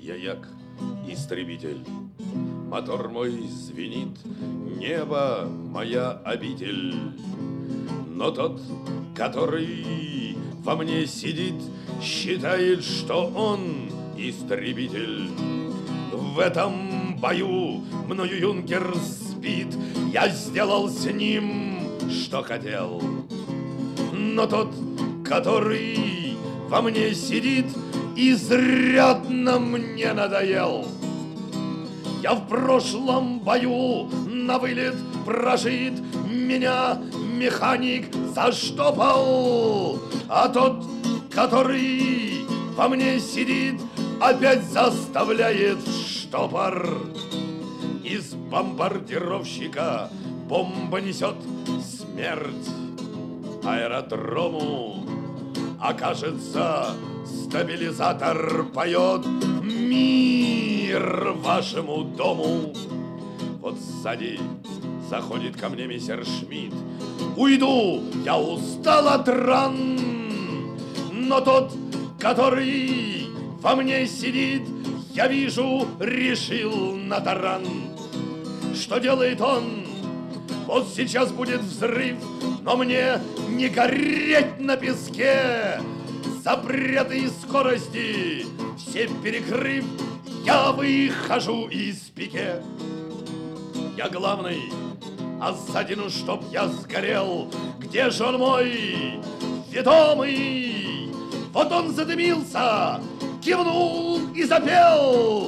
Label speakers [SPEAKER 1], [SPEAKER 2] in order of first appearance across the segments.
[SPEAKER 1] я як истребитель. Мотор мой звенит, небо моя обитель. Но тот, который во мне сидит, считает, что он истребитель. В этом бою мною юнкер сбит, я сделал с ним, что хотел. Но тот, который во мне сидит, изрядно мне надоел. Я в прошлом бою на вылет прожит, меня механик заштопал, а тот, который во мне сидит, опять заставляет в штопор. Из бомбардировщика бомба несет смерть аэродрому, окажется, стабилизатор поет мир вашему дому. Вот сзади заходит ко мне мистер Шмидт. Уйду, я устал от ран, но тот, который во мне сидит, я вижу, решил на таран. Что делает он? Вот сейчас будет взрыв, но мне не гореть на песке. Запреты и скорости все перекрыв, я выхожу из пике. Я главный, а сзади, ну чтоб я сгорел. Где же он мой ведомый? Вот он задымился, кивнул и запел: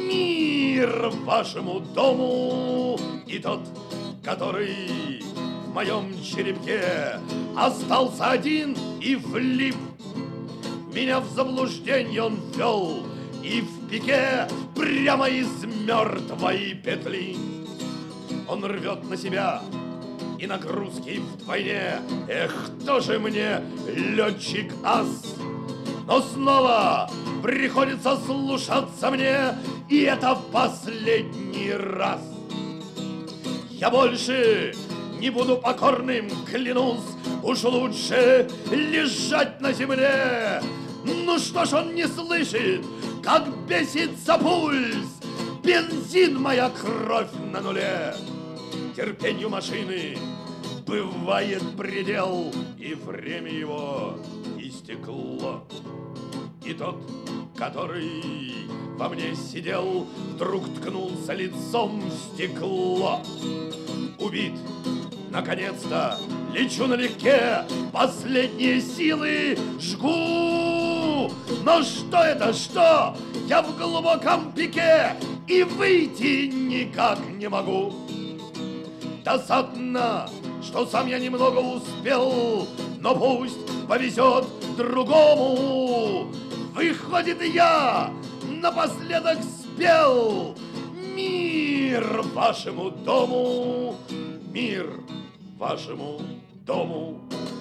[SPEAKER 1] мир вашему дому. И тот, который в моем черепке остался один и влип, меня в заблуждение он ввел, и в пике прямо из мертвой петли. Он рвет на себя и нагрузки вдвойне. Эх, тоже мне летчик ас. Но снова приходится слушаться мне, и это в последний раз. Я больше не буду покорным, клянусь, уж лучше лежать на земле. Ну что ж он не слышит, как бесится пульс, бензин, моя кровь на нуле. Терпению машины бывает предел, и время его истекло. И тот, который во мне сидел, вдруг ткнулся лицом в стекло. Убит, наконец-то, лечу налегке, последние силы жгу. Но что это, что? Я в глубоком пике и выйти никак не могу. Досадно, что сам я немного успел, но пусть повезет другому. Выходит, я напоследок спел: мир вашему дому, мир вашему дому.